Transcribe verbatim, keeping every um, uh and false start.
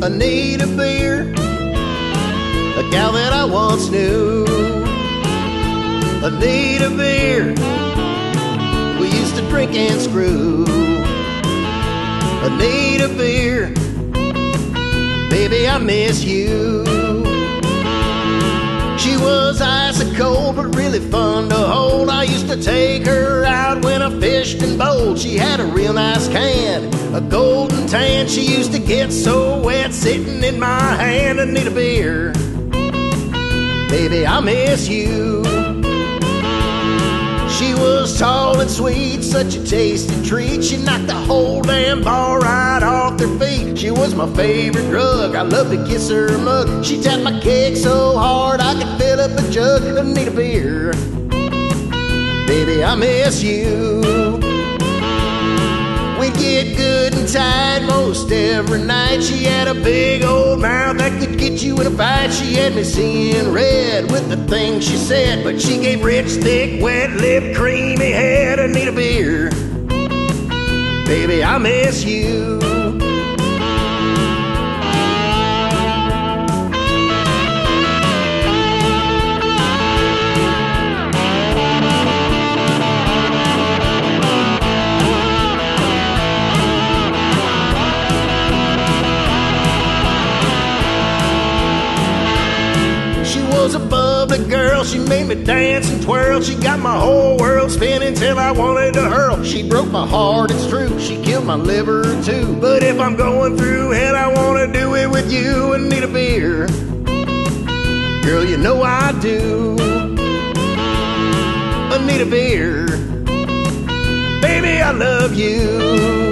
Anita Beer, a gal that I once knew. Anita Beer, we used to drink and screw. Anita Beer, baby, I miss you. She was ice cold, but really fun to hold. I used to take her out when I fished and bowled. She had a real nice can, a golden tan. She used to get so wet sitting in my hand. Anita Beer, baby, I miss you. She was tall and sweet, such a tasty treat. She knocked the whole damn bar right off their feet. She was my favorite drug, I loved to kiss her mug. She tapped my keg so hard I could fill up a jug. Anita Beer, baby, I miss you. We'd get good and tight most every night. She had a big old mouth that could get you in a fight. She had me seeing red with the things she said, but she gave rich, thick, wet lip, creamy head. Anita Beer, baby, I miss you. Was a bubbly girl, she made me dance and twirl. She got my whole world spinning till I wanted to hurl. She broke my heart, it's true, she killed my liver too. But if I'm going through hell, I wanna do it with you. Anita Beer, girl, you know I do. Anita Beer, baby, I love you.